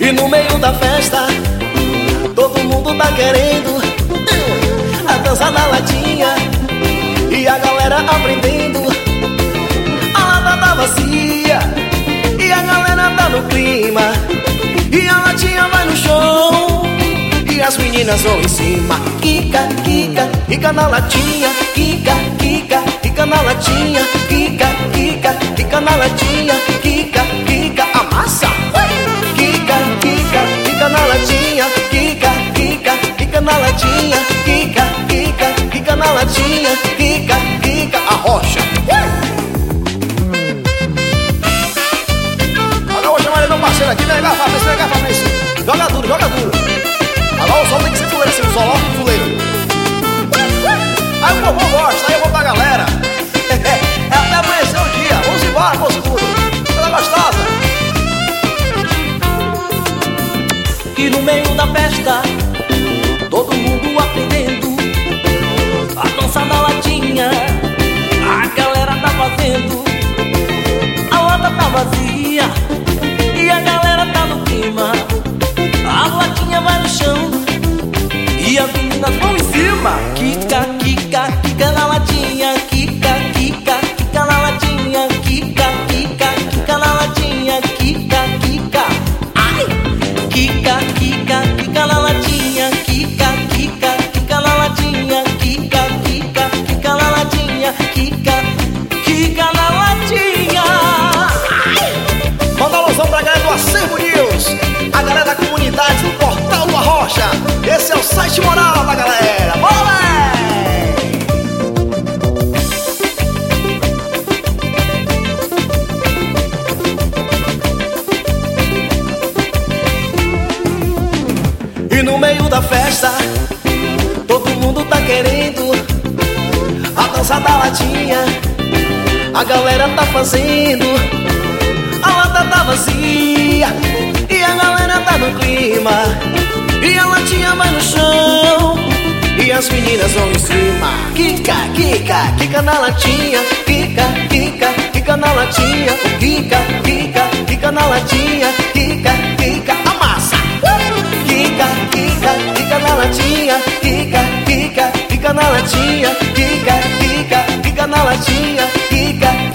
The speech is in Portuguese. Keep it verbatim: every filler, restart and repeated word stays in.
E no meio da festa todo mundo tá querendo a dança da latinha, e a galera aprendendo. A lata tá vazia e a galera tá no clima, e a latinha vai no chão e as meninas vão em cima. Quica, quica, quica na latinha. Quica, quica, quica na latinha. Quica, quica, quica na latinha. Quica, quica, amassa. Quica, quica, quica na latinha. Quica, quica, quica na latinha. Quica, quica, quica na latinha. Quica, quica, a rocha. Agora eu vou chamar ele meu parceiro aqui, né, garrafa, esse garrafa, esse. Joga duro, joga duro. Agora o sol tem que ser fuleiro assim, o sol, ó, fuleiro. Aí o povo gosta, aí eu vou pra galera. É até amanhecer o dia, vamos embora, moço tudo. Coisa gostosa. E no meio da festa todo mundo aprendendo a dança da latinha, a galera tá fazendo. A lata tá vazia e a galera tá no clima, a latinha vai no chão e as meninas vão em cima. Quica, quica, quica na latinha. Quica, quica, quica na latinha. Quica, quica, quica na latinha. Quica, quica, ai! Quica, quica, quica na latinha. Quica, quica, quica na latinha. Quica, quica, quica na latinha. Quica, quica na latinha. Manda alusão pra galera do Acervo News, a galera da comunidade do Portal do Arrocha. Esse é o site moral da galera. Bora! E no meio da festa todo mundo tá querendo a dança da latinha, a galera tá fazendo. A lata tá vazia e a galera tá no clima, e a latinha vai no chão e as meninas vão em cima. Quica, quica, quica na latinha. Quica, quica, quica na latinha. Quica, quica, quica na latinha. Quica, quica, amassa. Quica, quica, quica na latinha. Quica, quica, quica na latinha. Quica, quica, quica na latinha. Quica,